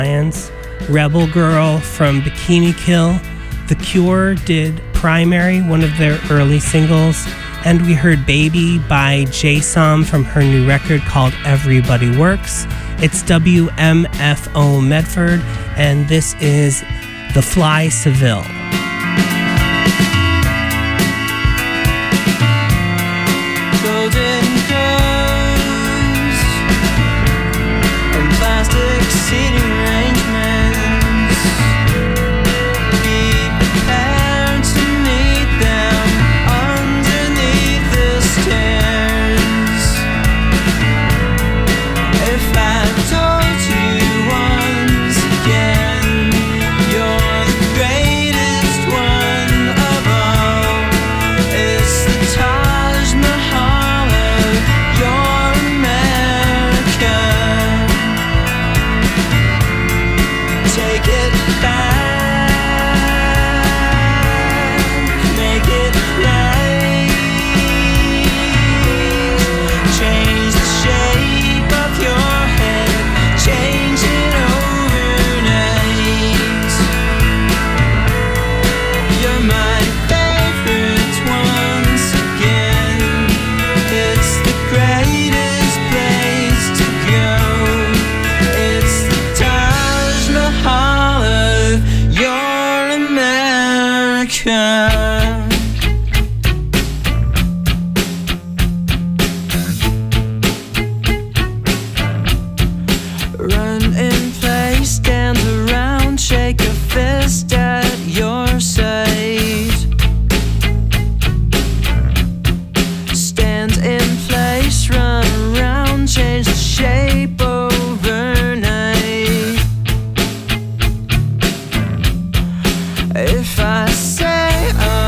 Lions, Rebel Girl from Bikini Kill. The Cure did Primary, one of their early singles. And we heard Baby by J-Som from her new record called Everybody Works. It's WMFO Medford, and this is The Fly Seville. Golden crows and plastic seating arrangements. Be prepared to meet them underneath the stairs. If I told you once again, you're the greatest one of all. It's the Taj Mahal of your America. Take it back, make it right. Change the shape of your head, change it overnight. You're my favorite once again. It's the greatest place to go. It's the Taj Mahal of your America. Run in place, stand around, shake a fist at your side. Stand in place, run around, change the shape overnight. If I say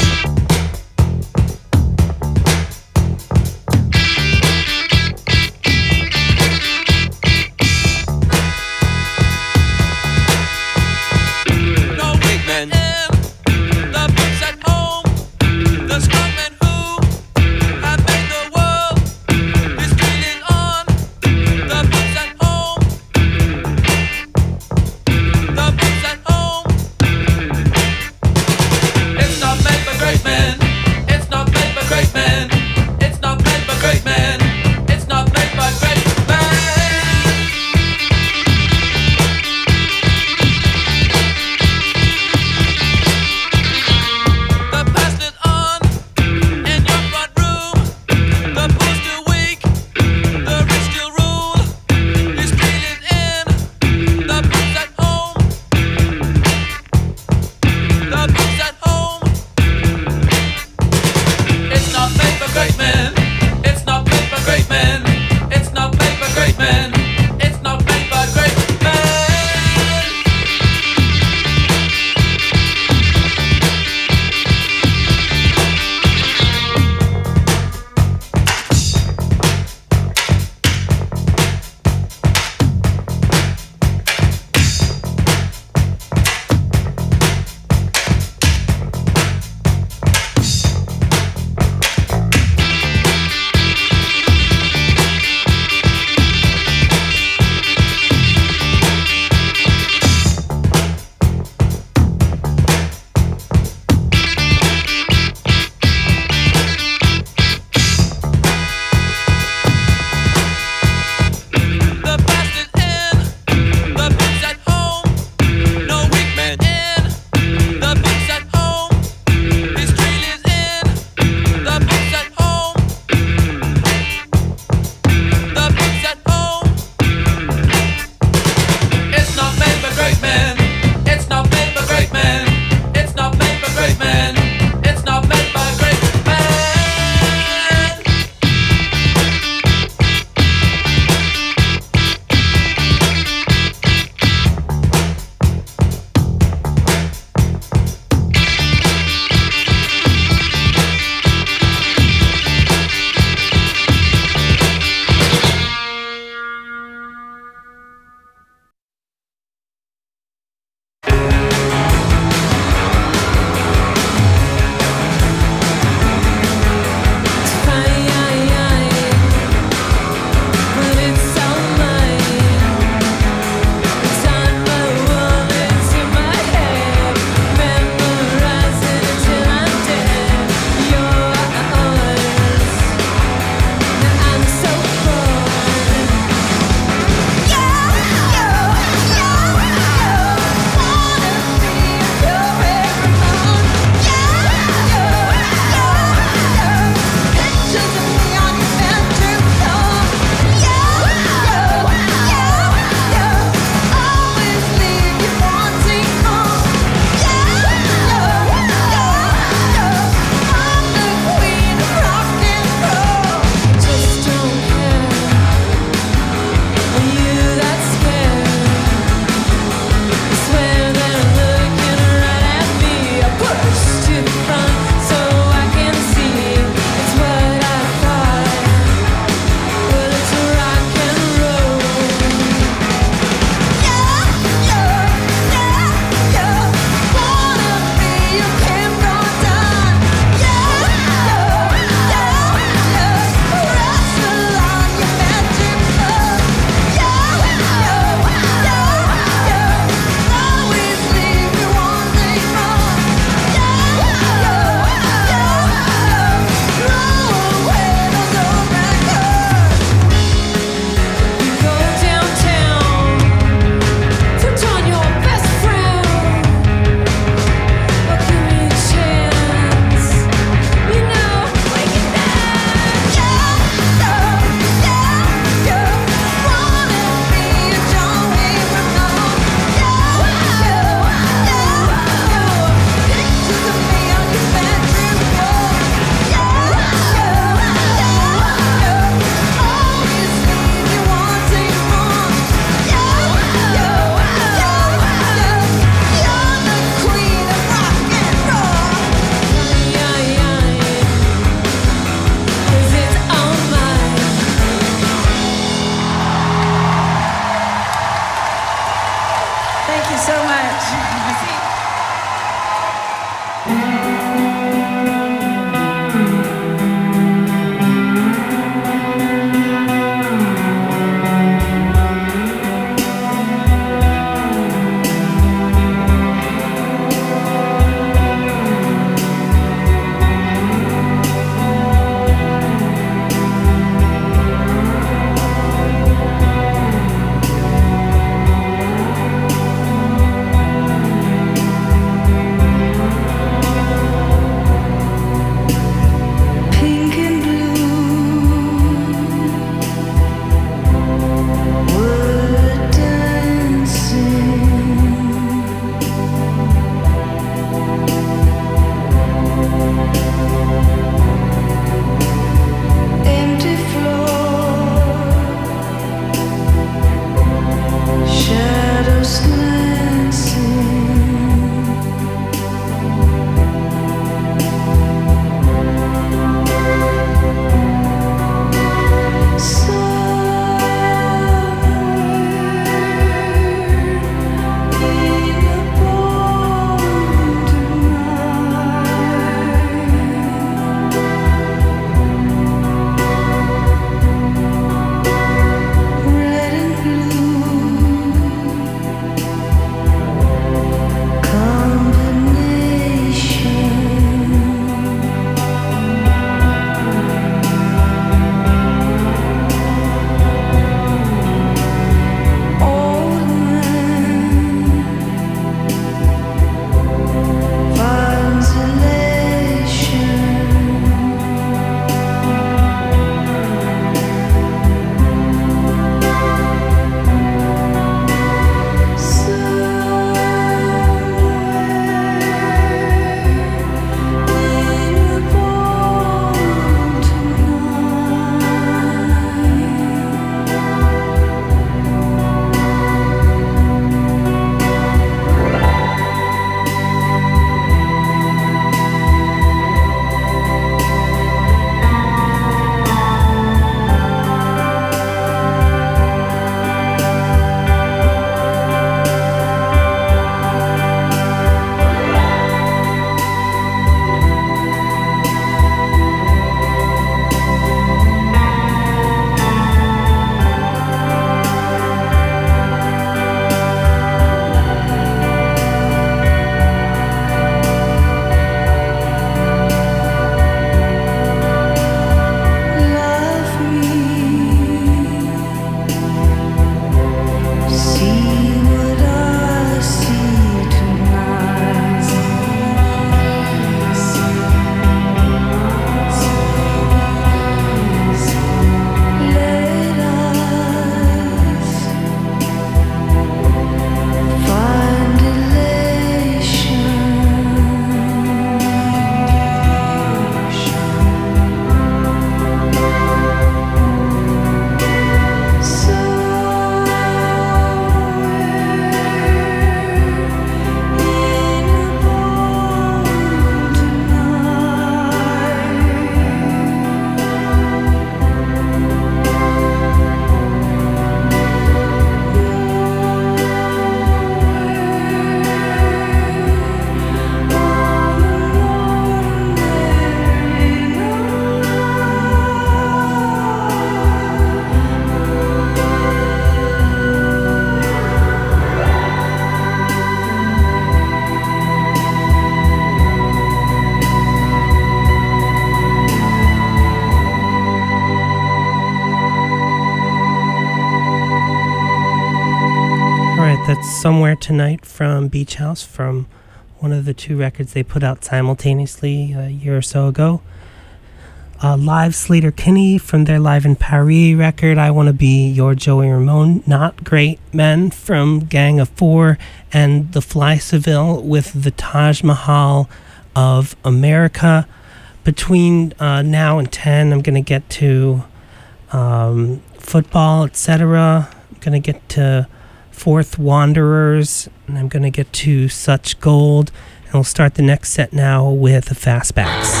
That's Somewhere Tonight from Beach House, from one of the two records they put out simultaneously a year or so ago. Live Sleater-Kinney from their Live in Paris record, I Want to Be Your Joey Ramone. Not Great Men from Gang of Four, and The Fly Seville with the Taj Mahal of America. Between now and 10, I'm going to get to football, etc. I'm going to get to Fourth Wanderers, and I'm going to get to Such Gold, and we'll start the next set now with the Fastbacks.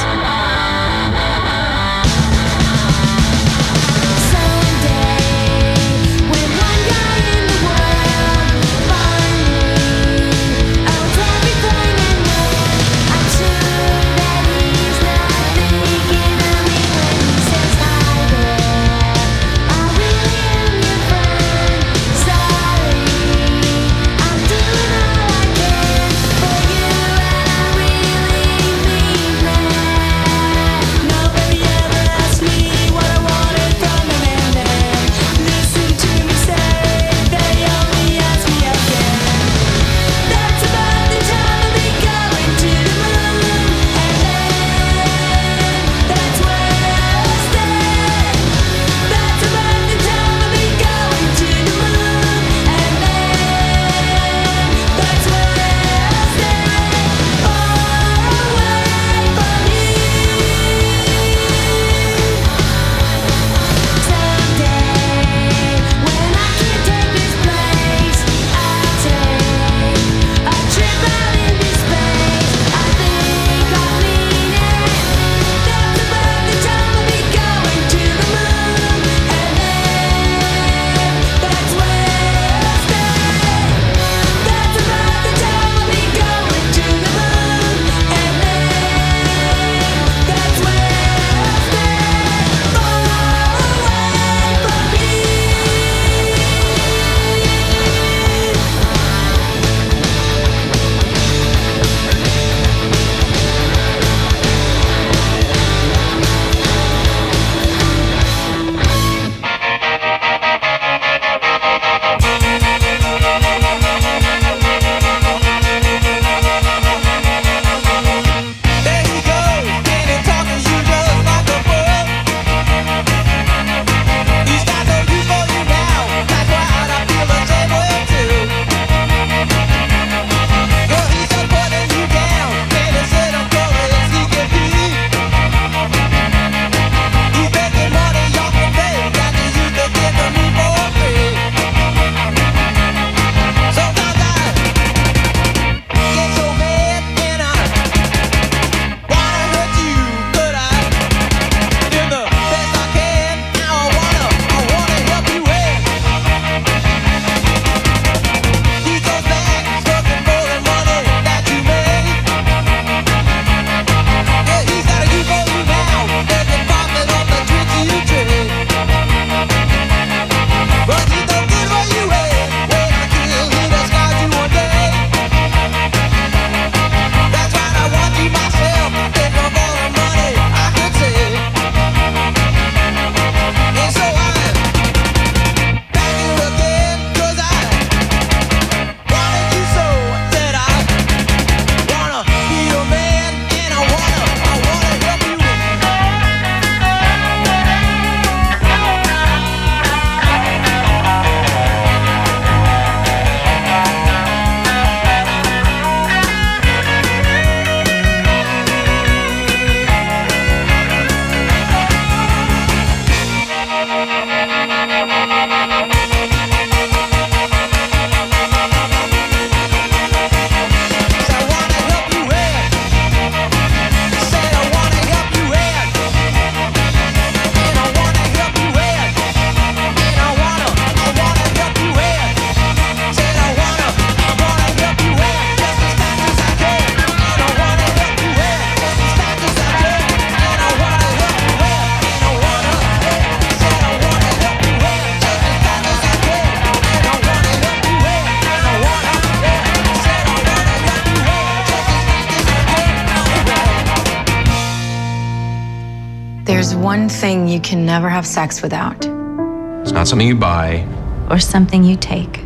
There's one thing you can never have sex without. It's not something you buy. Or something you take. And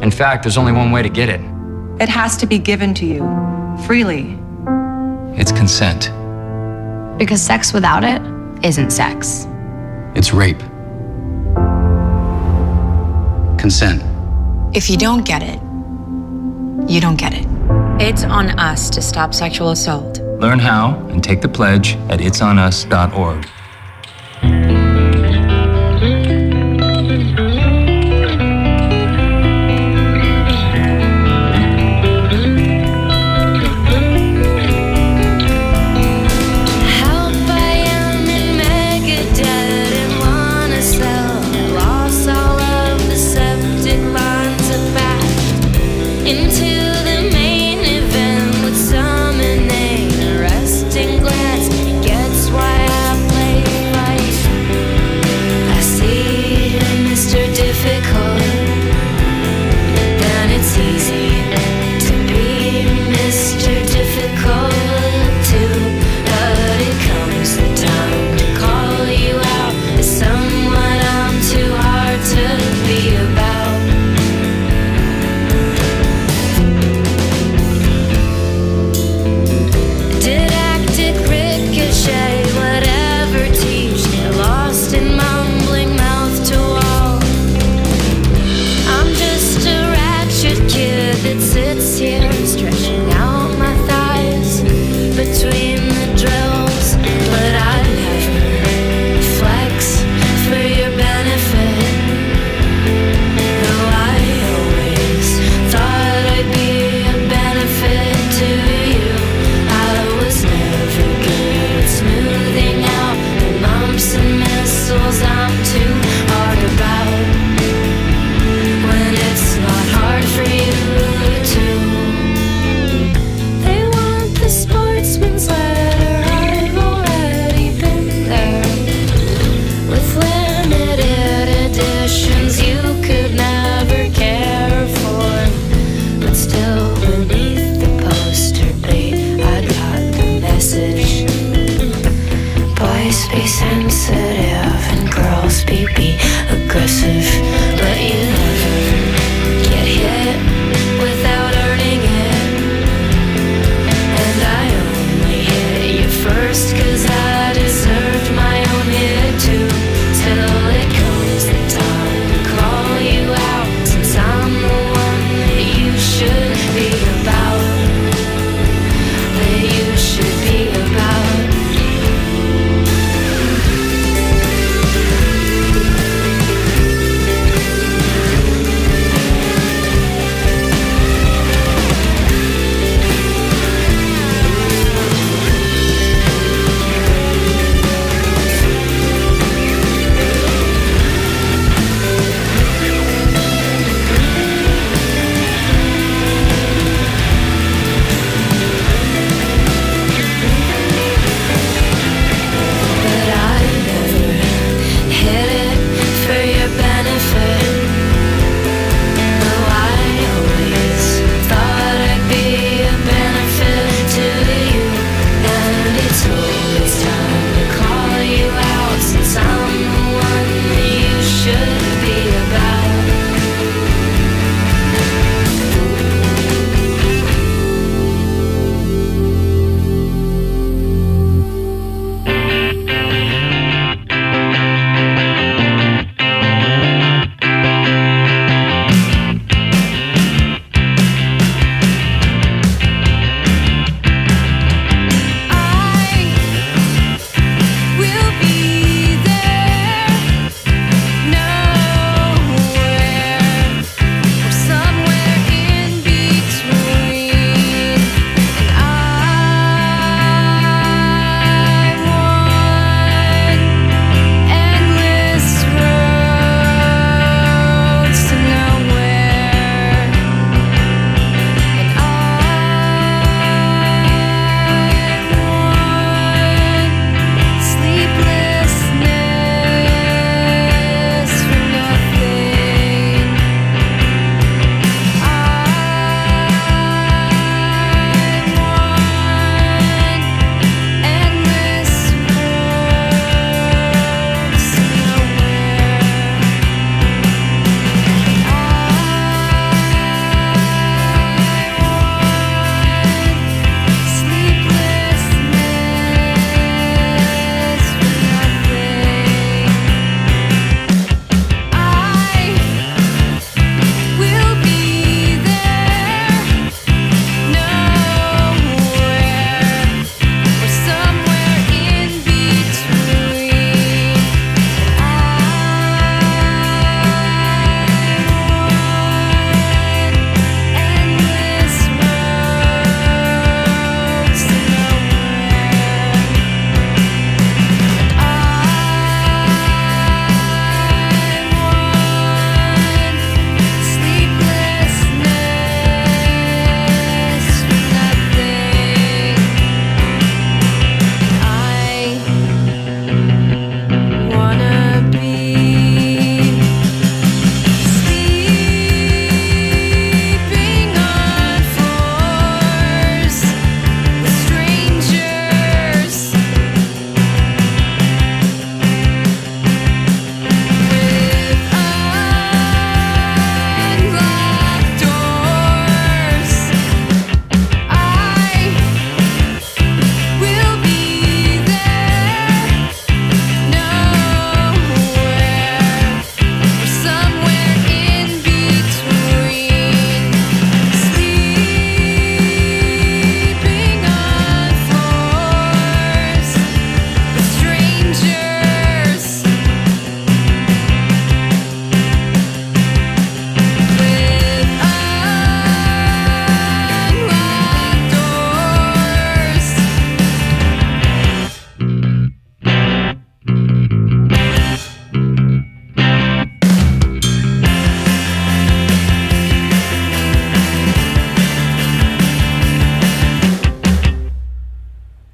In fact, there's only one way to get it. It has to be given to you, freely. It's consent. Because sex without it isn't sex. It's rape. Consent. If you don't get it, you don't get it. It's on us to stop sexual assault. Learn how and take the pledge at itsonus.org. Gets why I play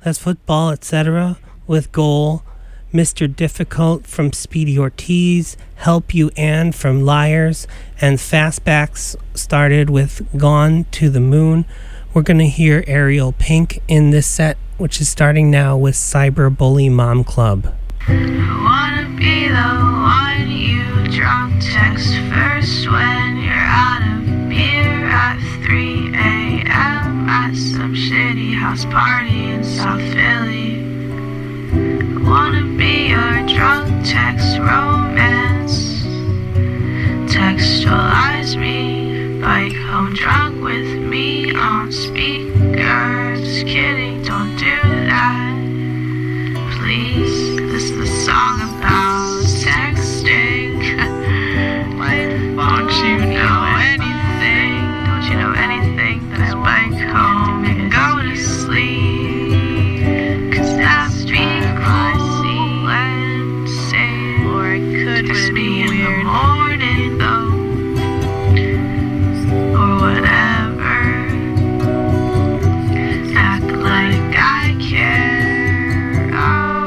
That's Football, etc. with Goal. Mr. Difficult from Speedy Ortiz. Help You Ann from Liars. And Fastbacks started with Gone to the Moon. We're going to hear Ariel Pink in this set, which is starting now with Cyber Bully Mom Club. I wanna be the one you drunk text first when you're out of beer at 3 a.m. at some shitty house party in South Philly. I wanna be your drunk text romance. Textualize me, bike home drunk with me on speaker. Just kidding, don't do that, please. This is a song about texting. Don't you know anything? Don't you know anything? Just bike home and go to sleep. 'Cause that's being cool and safe. Or it could text me in the morning though, or whatever. Act like I care. Oh,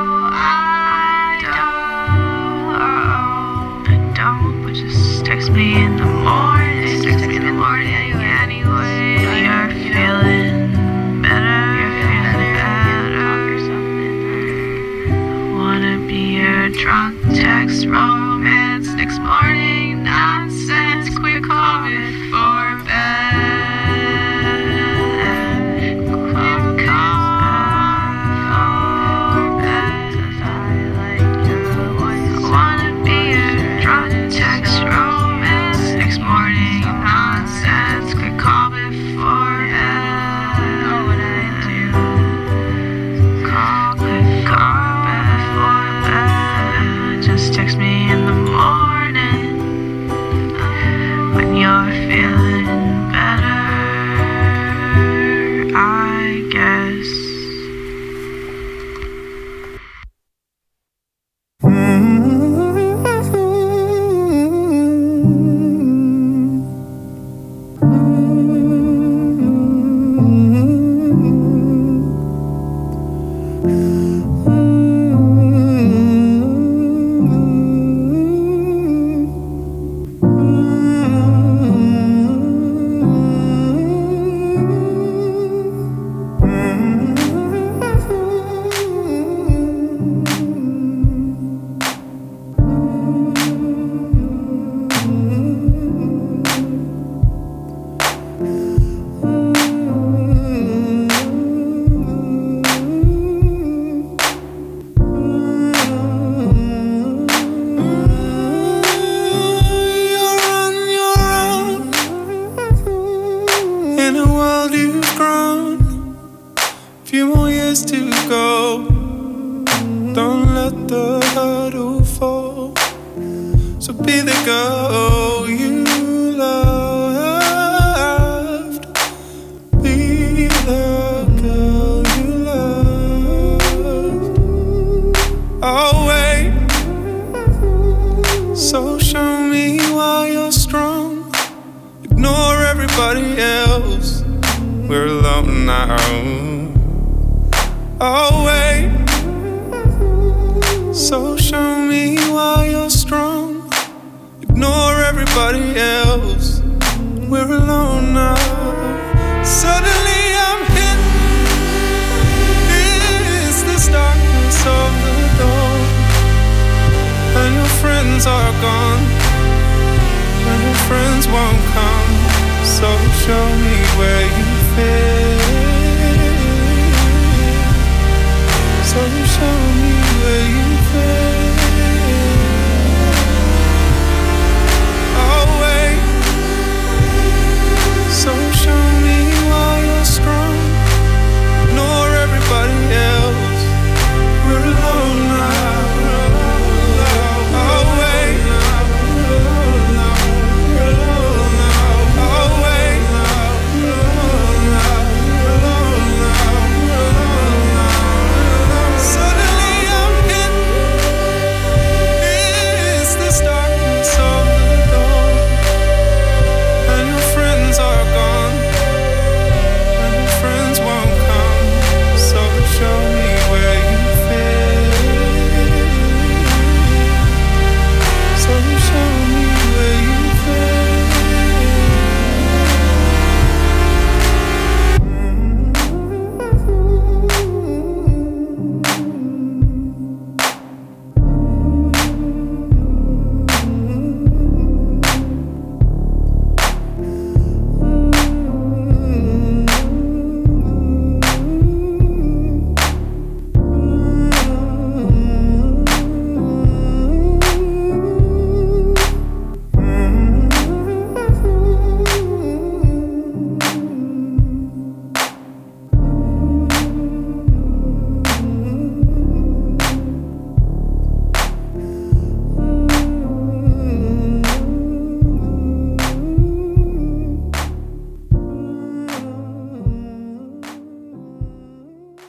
I don't, but just text me in the morning. Text me in the morning anyway. You're feeling better. You're feeling better or something. I wanna be your drunk text romance. Next morning nonsense. Quick call before bed. Quick call before bed. I like your voice. I wanna be your drunk text romance. Next morning nonsense. Quick call before bed. Know what I do. Call before bed. Just text me in the morning when you're feeling better, I guess. So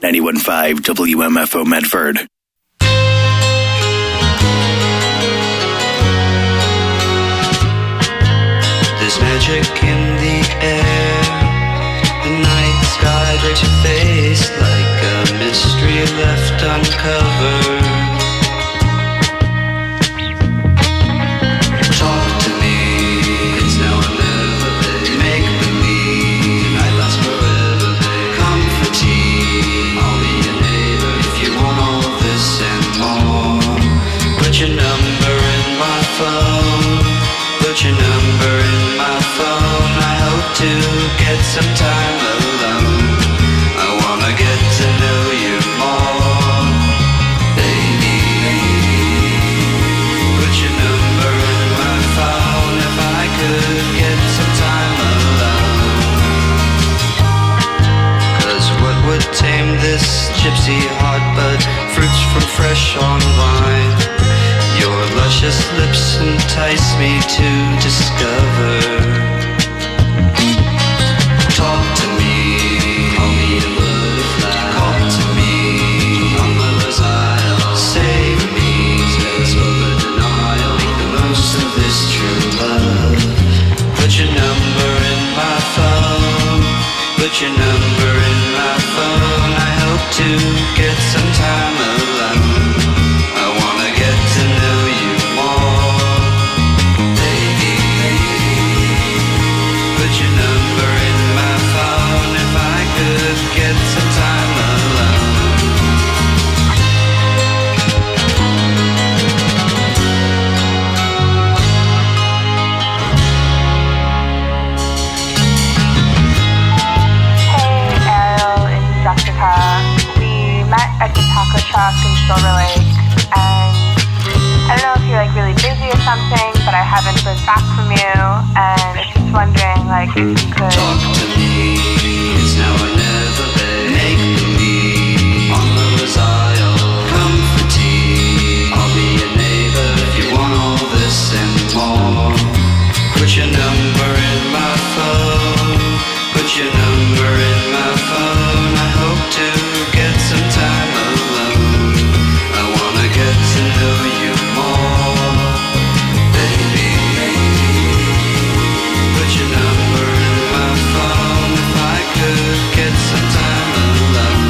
91.5 WMFO Medford. There's magic in the air. The night sky breaks your face like a mystery left uncovered. Talk to me, it's now or never, babe. Make believe, I last forever, babe. Come for tea, I'll be your neighbor if you want all this and more. Put your number in my phone. Put your number in my phone. I hope to get some time alone. I wanna get to know you more, baby. Put your number in my phone. If I could get some time alone. 'Cause what would tame this gypsy heart but fruits from fresh on vine? Your luscious lips entice me to discover. Talk to me, call me a butterfly. Call to me, on my desire. Save me, spoken denial. Make the most of this true love. Put your number in my phone. Put your number in my phone. I hope to get some time alone. I wanna get to know you more, baby. Put your number in my phone. If I could get some time alone. Hey Ariel and Jessica, we met at the taco truck in Silver Lake, and I don't know if you're like really busy or something, but I haven't heard back from you, and I was just wondering like if you could Talk to me, it's now or never, babe. Make believe, on the Rosile. Come for tea, I'll be your neighbor if you want all this and more. Put your number in my phone. Put your number in my phone. I hope to get some time alone. I wanna get to know you more, baby. Put your number in my phone. If I could get some time alone.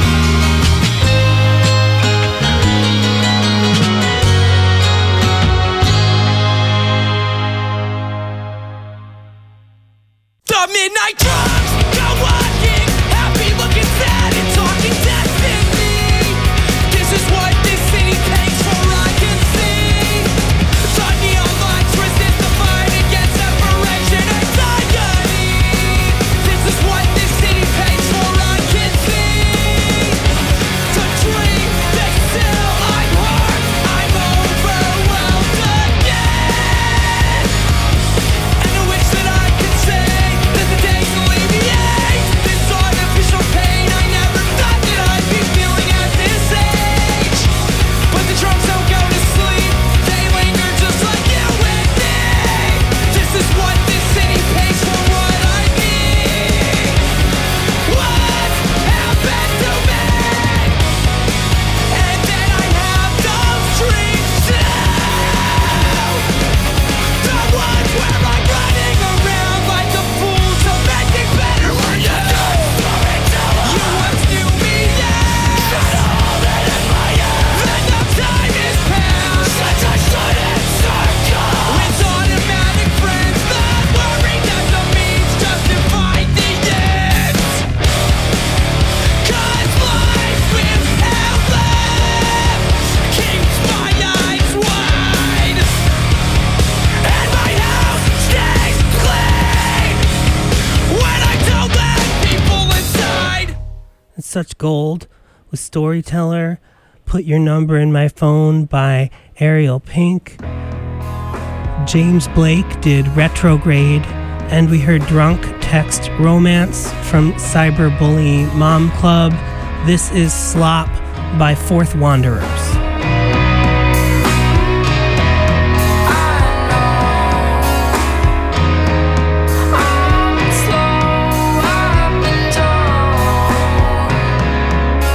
The midnight drugs, go walking, happy looking sad and talking destiny. This is what this city pays for, I can see. The neon lights resist the fight against separation anxiety. This is what this city pays for, I can see. The dream, they still, I'm hurt, I'm overwhelmed again. And I wish that I could say that the days alleviate this artificial pain. I never thought that I'd be feeling at this age. But the drugs don't go to sleep, they linger just like you and me. This is what this city pays for, what I need. What happened to me? And then I have those dreams too. The ones where I'm running around like a fool to make it better for you. You once knew me, yeah. Gotta hold it in my hand. Then the time is past since I stood in circle. With automatic friends that worry that the means justify the ends. 'Cause life without love keeps my eyes wide. And my house stays clean when I don't let people inside. It's such gold with Storyteller. Put Your Number in My Phone by Ariel Pink. James Blake did Retrograde, and we heard Drunk Text Romance from Cyberbully Mom Club. This is Slop by Fourth Wanderers. I'm slow up and down.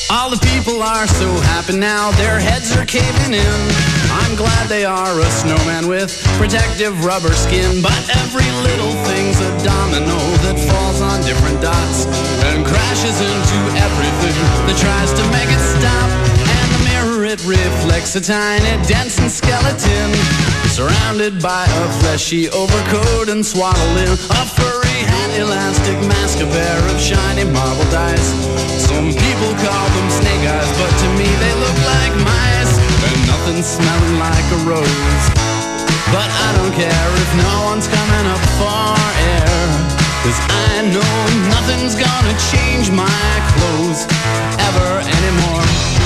All the people are so happy now, their heads are caving in. I'm glad they are a snowman with protective rubber skin. But every little thing's a domino that falls on different dots and crashes into everything that tries to make it stop. And the mirror, it reflects a tiny dense and skeleton, surrounded by a fleshy overcoat and swaddled in a furry hat, elastic mask, a pair of shiny marble dice. Some people call them snake eyes, but to me they look like mice, and nothing smelling like a rose. But I don't care if no one's coming up for air, 'cause I know nothing's gonna change my clothes ever anymore.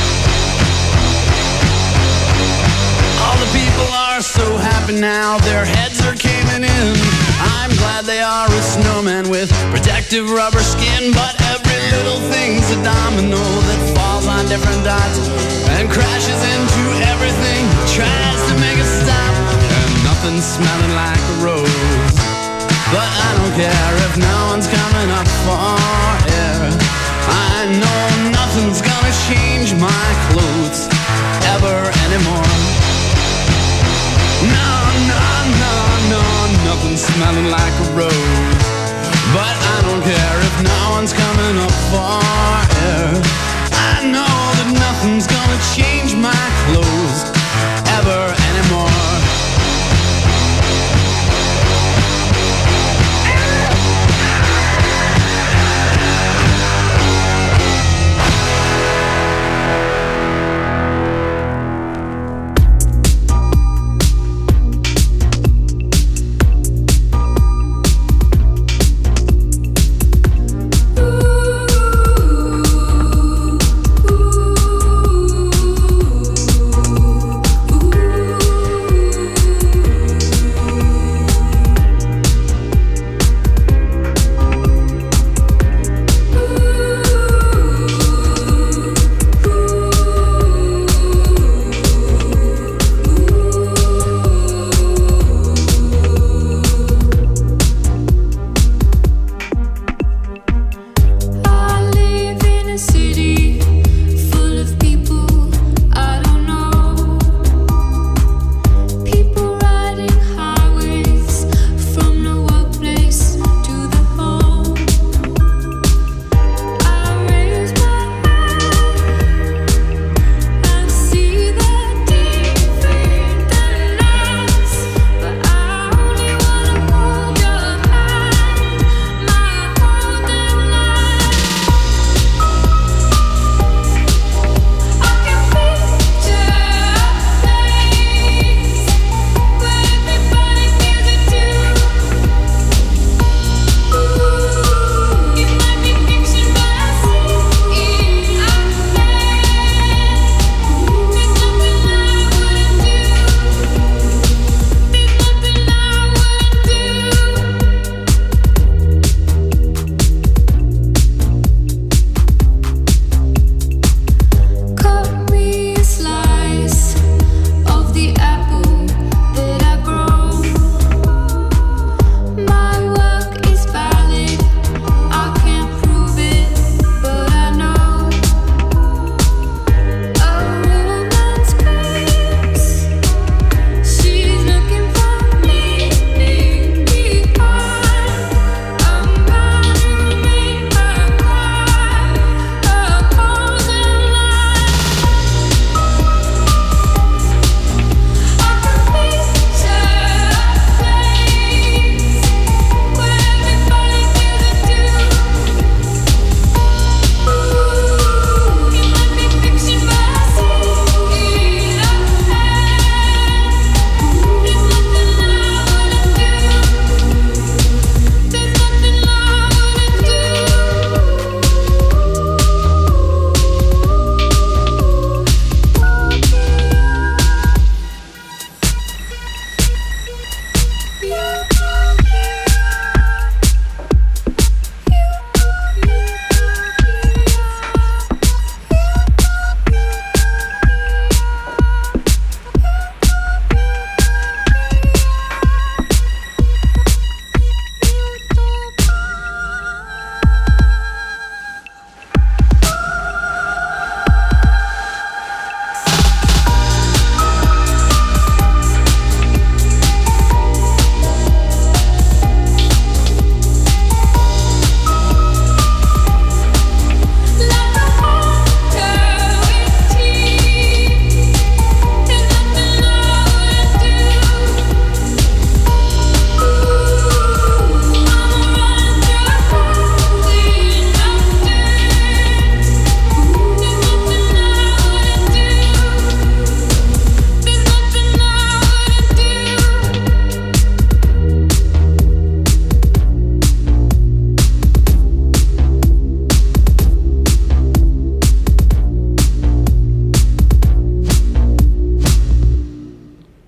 All the people are so happy now, their heads are caving in. I'm glad they are a snowman with protective rubber skin. But every little thing's a domino that falls on different dots and crashes into everything, tries to make it stop. And nothing's smelling like a rose. But I don't care if no one's coming up for air. I know nothing's gonna change my clothes ever anymore. No, no, no, no, nothing's smelling like a rose. But I don't care if no one's coming up for air. I know that nothing's gonna change my clothes ever anymore. Ooh.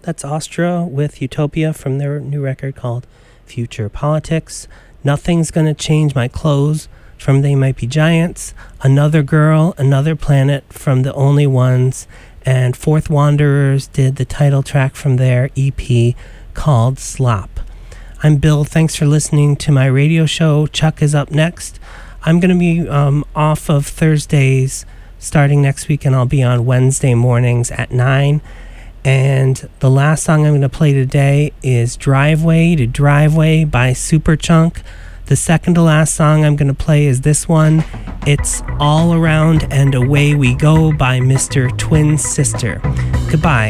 That's Astra with Utopia from their new record called Future Politics. Nothing's Gonna Change My Clothes from They Might Be Giants. Another Girl, Another Planet from The Only Ones. And Fourth Wanderers did the title track from their EP called Slop. I'm Bill. Thanks for listening to my radio show. Chuck is up next. I'm going to be off of Thursdays starting next week, and I'll be on Wednesday mornings at 9. And the last song I'm going to play today is Driveway to Driveway by Superchunk. The second to last song I'm going to play is this one. It's All Around and Away We Go by Mr. Twin Sister. Goodbye.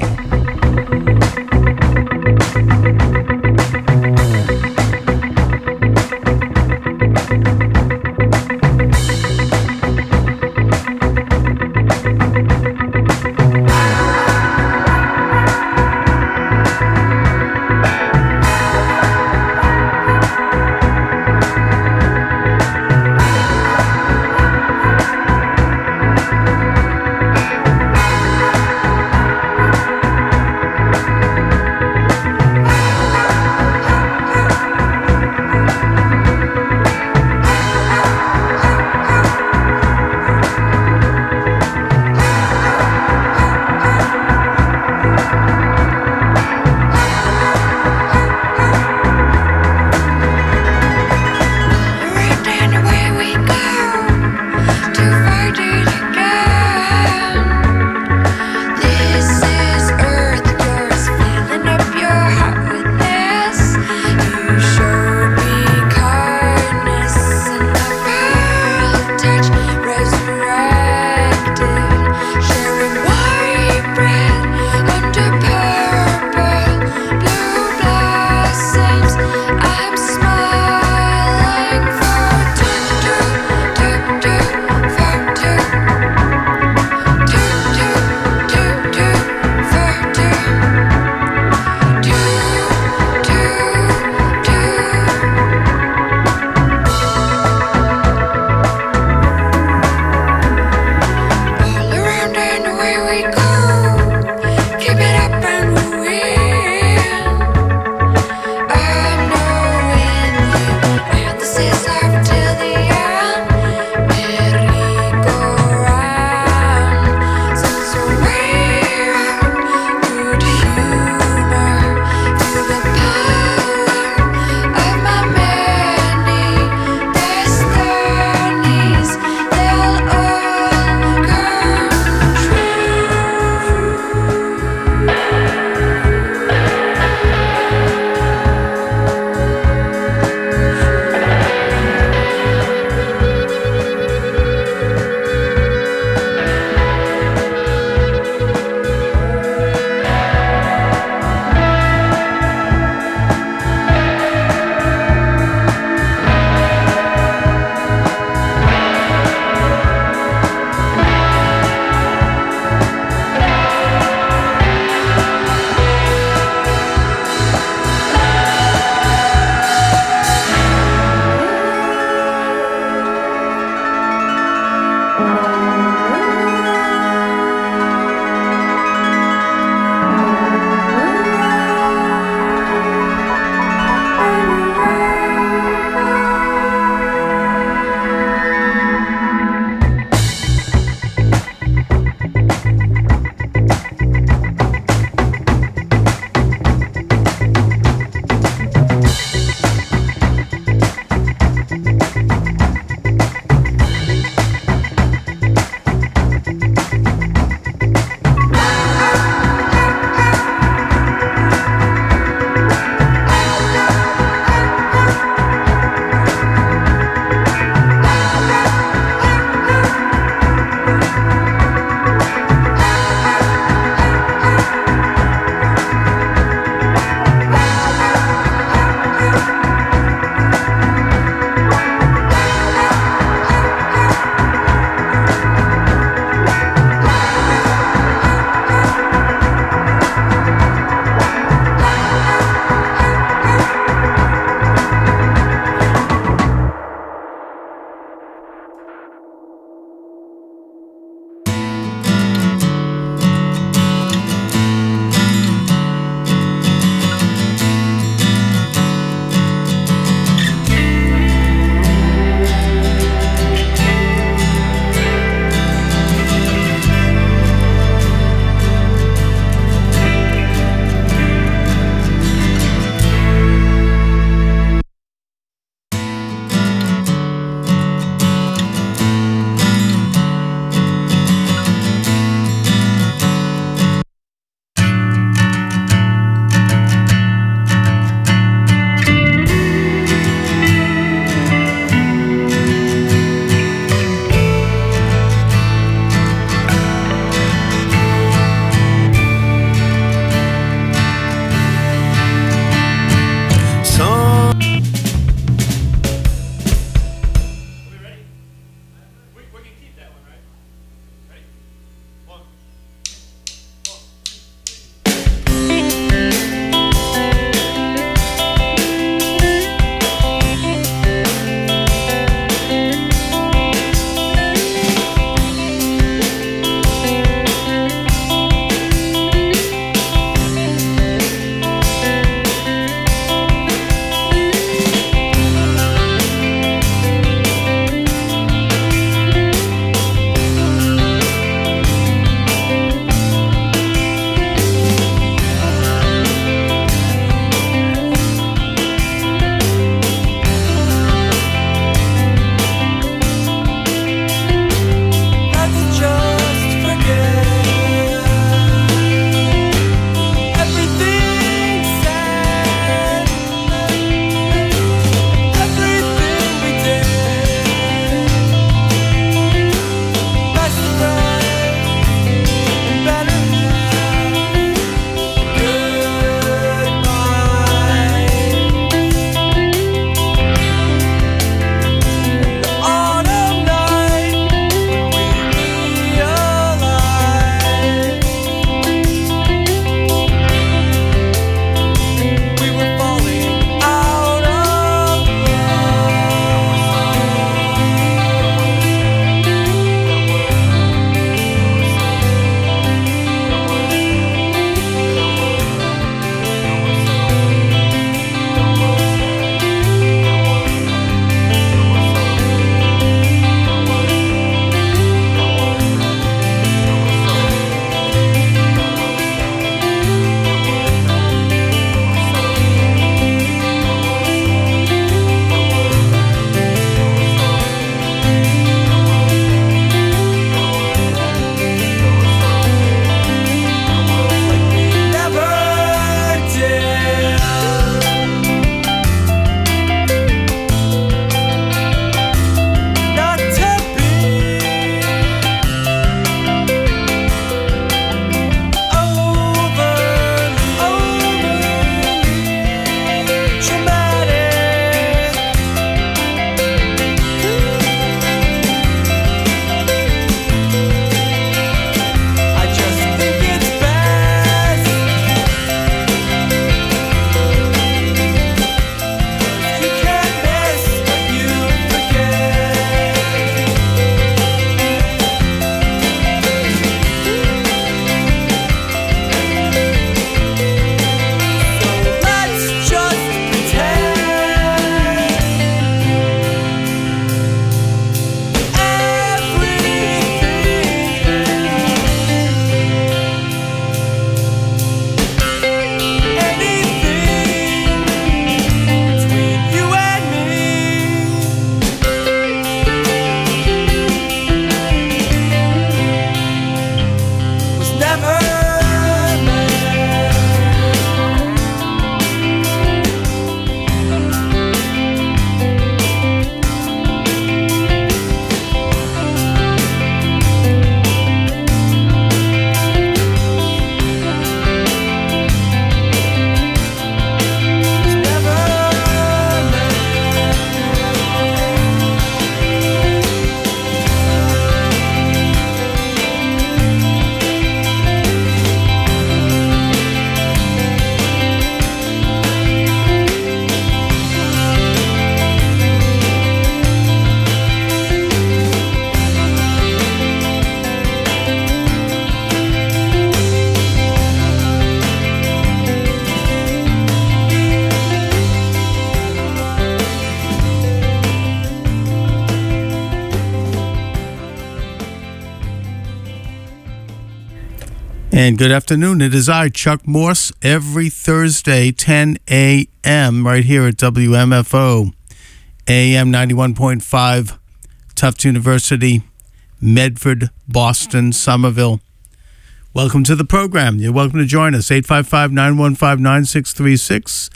And good afternoon. It is I, Chuck Morse, every Thursday, 10 a.m., right here at WMFO, AM 91.5, Tufts University, Medford, Boston, Somerville. Welcome to the program. You're welcome to join us. 855-915-9636.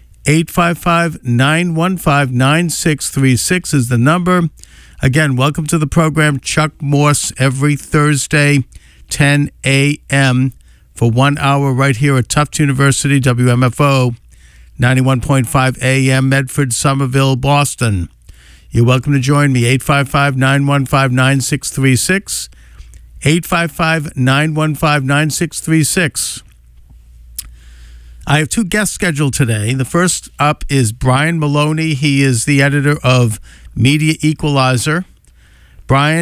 855-915-9636 is the number. Again, welcome to the program. Chuck Morse, every Thursday, 10 a.m. for 1 hour right here at Tufts University, WMFO, 91.5 a.m., Medford, Somerville, Boston. You're welcome to join me, 855-915-9636, 855-915-9636. I have two guests scheduled today. The first up is Brian Maloney. He is the editor of Media Equalizer. Brian